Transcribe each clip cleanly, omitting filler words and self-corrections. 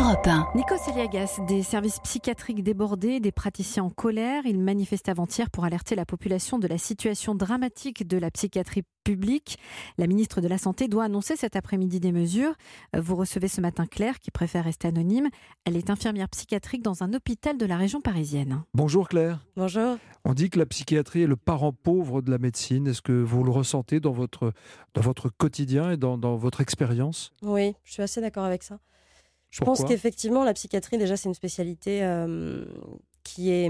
Europe 1. Nikos Aliagas, des services psychiatriques débordés, des praticiens en colère. Il manifeste avant-hier pour alerter la population de la situation dramatique de la psychiatrie publique. La ministre de la Santé doit annoncer cet après-midi des mesures. Vous recevez ce matin Claire, qui préfère rester anonyme. Elle est infirmière psychiatrique dans un hôpital de la région parisienne. Bonjour Claire. Bonjour. On dit que la psychiatrie est le parent pauvre de la médecine. Est-ce que vous le ressentez dans votre quotidien et dans votre expérience ? Oui, je suis assez d'accord avec ça. Je Pourquoi pense qu'effectivement, la psychiatrie, déjà, c'est une spécialité qui est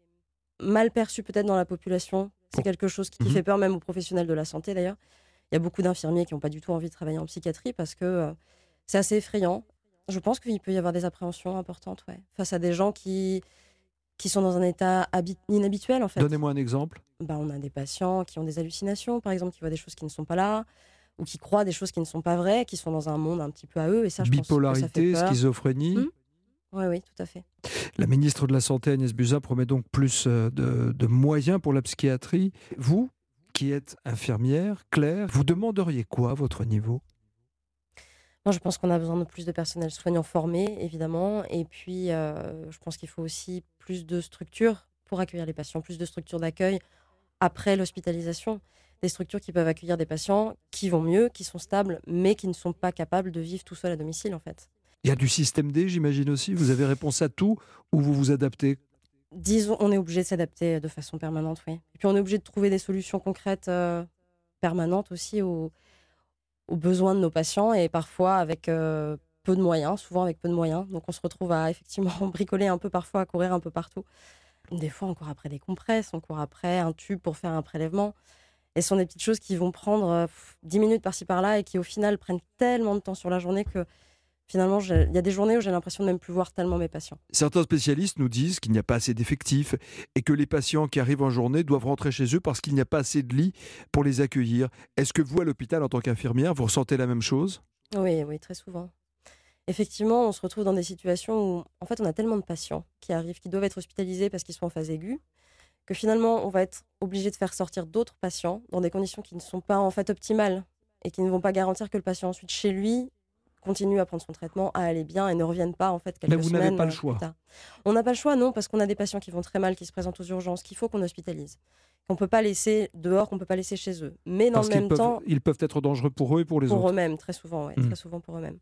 mal perçue peut-être dans la population. C'est quelque chose qui fait peur même aux professionnels de la santé, d'ailleurs. Il y a beaucoup d'infirmiers qui n'ont pas du tout envie de travailler en psychiatrie parce que c'est assez effrayant. Je pense qu'il peut y avoir des appréhensions importantes face à des gens qui sont dans un état inhabituel, en fait. Donnez-moi un exemple. On a des patients qui ont des hallucinations, par exemple, qui voient des choses qui ne sont pas là, ou qui croient des choses qui ne sont pas vraies, qui sont dans un monde un petit peu à eux. Et ça, je pense que ça fait Bipolarité, peur. schizophrénie. Oui, tout à fait. La ministre de la Santé, Agnès Buzyn, promet donc plus de moyens pour la psychiatrie. Vous, qui êtes infirmière, Claire, vous demanderiez quoi à votre niveau ? Moi, je pense qu'on a besoin de plus de personnel soignant formé, évidemment. Et puis, je pense qu'il faut aussi plus de structures pour accueillir les patients, plus de structures d'accueil après l'hospitalisation. Des structures qui peuvent accueillir des patients qui vont mieux, qui sont stables, mais qui ne sont pas capables de vivre tout seuls à domicile, en fait. Il y a du système D, j'imagine aussi. Vous avez réponse à tout ou vous vous adaptez ? Disons, on est obligé de s'adapter de façon permanente, oui. Et puis, on est obligé de trouver des solutions concrètes permanentes aussi aux besoins de nos patients et parfois avec peu de moyens, souvent avec peu de moyens. Donc, on se retrouve à effectivement bricoler un peu parfois, à courir un peu partout. Des fois, on court après des compresses, on court après un tube pour faire un prélèvement. Et ce sont des petites choses qui vont prendre 10 minutes par-ci par-là et qui au final prennent tellement de temps sur la journée que finalement, il y a des journées où j'ai l'impression de même plus voir tellement mes patients. Certains spécialistes nous disent qu'il n'y a pas assez d'effectifs et que les patients qui arrivent en journée doivent rentrer chez eux parce qu'il n'y a pas assez de lits pour les accueillir. Est-ce que vous, à l'hôpital, en tant qu'infirmière, vous ressentez la même chose ? Oui, très souvent. Effectivement, on se retrouve dans des situations où en fait, on a tellement de patients qui arrivent, qui doivent être hospitalisés parce qu'ils sont en phase aiguë, que finalement, on va être obligé de faire sortir d'autres patients dans des conditions qui ne sont pas en fait optimales et qui ne vont pas garantir que le patient ensuite chez lui continue à prendre son traitement, à aller bien et ne revienne pas en fait quelques semaines. Mais vous n'avez pas le choix. Plus tard. On n'a pas le choix, non, parce qu'on a des patients qui vont très mal, qui se présentent aux urgences, qu'il faut qu'on hospitalise, qu'on ne peut pas laisser dehors, qu'on ne peut pas laisser chez eux. Mais dans le même temps, ils peuvent être dangereux pour eux et pour les autres. Pour eux-mêmes, très souvent, très souvent pour eux-mêmes.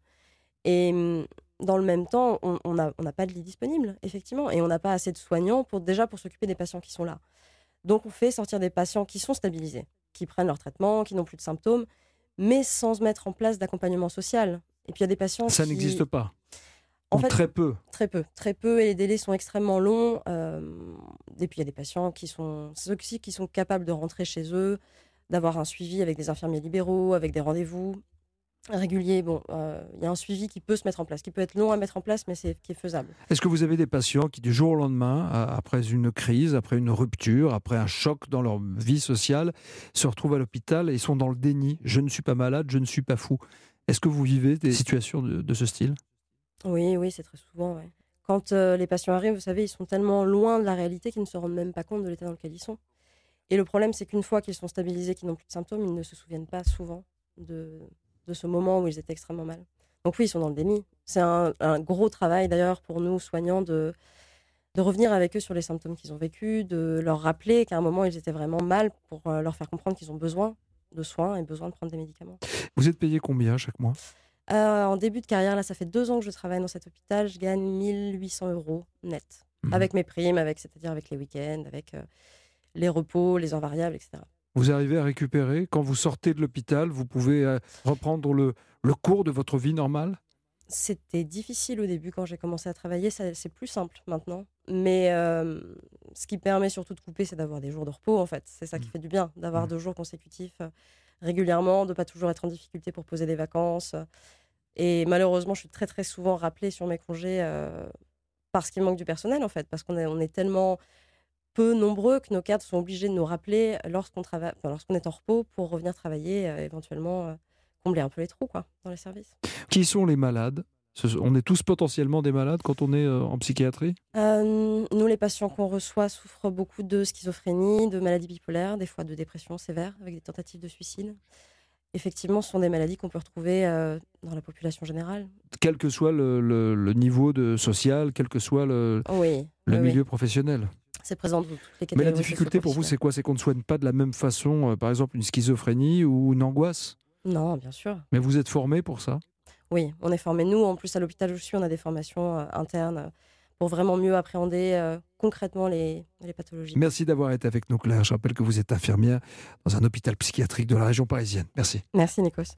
Et dans le même temps, on n'a pas de lit disponible, effectivement, et on n'a pas assez de soignants pour s'occuper des patients qui sont là. Donc, on fait sortir des patients qui sont stabilisés, qui prennent leur traitement, qui n'ont plus de symptômes, mais sans mettre en place d'accompagnement social. Et puis, il y a des patients Ça n'existe pas. En fait, très peu. Très peu, et les délais sont extrêmement longs. Et puis, il y a des patients ceux qui sont capables de rentrer chez eux, d'avoir un suivi avec des infirmiers libéraux, avec des rendez-vous réguliers. Il y a un suivi qui peut se mettre en place, qui peut être long à mettre en place, mais qui est faisable. Est-ce que vous avez des patients qui, du jour au lendemain, après une crise, après une rupture, après un choc dans leur vie sociale, se retrouvent à l'hôpital et sont dans le déni ? Je ne suis pas malade, je ne suis pas fou. Est-ce que vous vivez des situations de ce style ? Oui, c'est très souvent. Ouais. Quand les patients arrivent, vous savez, ils sont tellement loin de la réalité qu'ils ne se rendent même pas compte de l'état dans lequel ils sont. Et le problème, c'est qu'une fois qu'ils sont stabilisés, qu'ils n'ont plus de symptômes, ils ne se souviennent pas souvent de ce moment où ils étaient extrêmement mal. Donc oui, ils sont dans le déni. C'est un gros travail d'ailleurs pour nous, soignants, de revenir avec eux sur les symptômes qu'ils ont vécus, de leur rappeler qu'à un moment, ils étaient vraiment mal pour leur faire comprendre qu'ils ont besoin de soins et besoin de prendre des médicaments. Vous êtes payé combien chaque mois ? En début de carrière, là, ça fait 2 ans que je travaille dans cet hôpital. Je gagne 1 800 € net, avec mes primes, c'est-à-dire avec les week-ends, avec les repos, les heures variables, etc. Vous arrivez à récupérer ? Quand vous sortez de l'hôpital, vous pouvez reprendre le cours de votre vie normale ? C'était difficile au début quand j'ai commencé à travailler, c'est plus simple maintenant. Mais ce qui permet surtout de couper, c'est d'avoir des jours de repos, en fait. C'est ça qui fait du bien, d'avoir 2 jours consécutifs régulièrement, de ne pas toujours être en difficulté pour poser des vacances. Et malheureusement, je suis très très souvent rappelée sur mes congés parce qu'il manque du personnel, en fait, parce qu'on est tellement peu nombreux que nos cadres sont obligés de nous rappeler lorsqu'on est en repos pour revenir travailler, éventuellement combler un peu les trous dans les services. Qui sont les malades ? On est tous potentiellement des malades quand on est en psychiatrie ? Nous, les patients qu'on reçoit souffrent beaucoup de schizophrénie, de maladies bipolaires, des fois de dépression sévère, avec des tentatives de suicide. effectivement, ce sont des maladies qu'on peut retrouver dans la population générale. Quel que soit le niveau social, quel que soit le Oui, milieu professionnel. C'est présent dans toutes les Mais catégories la difficulté pour vous, c'est quoi? C'est qu'on ne soigne pas de la même façon, par exemple, une schizophrénie ou une angoisse? Non, bien sûr. Mais vous êtes formé pour ça? Oui, on est formés. Nous, en plus, à l'hôpital où je suis, on a des formations internes pour vraiment mieux appréhender concrètement les pathologies. Merci d'avoir été avec nous, Claire. Je rappelle que vous êtes infirmière dans un hôpital psychiatrique de la région parisienne. Merci. Merci, Nikos.